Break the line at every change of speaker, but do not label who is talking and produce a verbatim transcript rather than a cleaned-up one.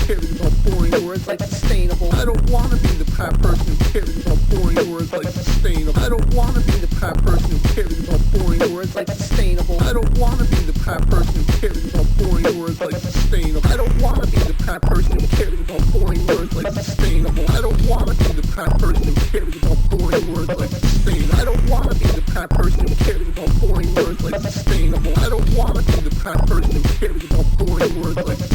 cares about boring words like sustainable. I don't wanna be the kind of person who cares about boring words like sustainable. I don't wanna be the kind of person who cares about boring words like sustainable. I don't wanna be the kind of person who cares about boring words like sustainable. I don't wanna be the kind of person who cares about boring words like sustainable. I don't wanna be the kind of person who cares about boring words like sustainable. I don't wanna be the kind of person who cares about boring words like sustainable. I don't wanna be the kind of person who cares about boring words like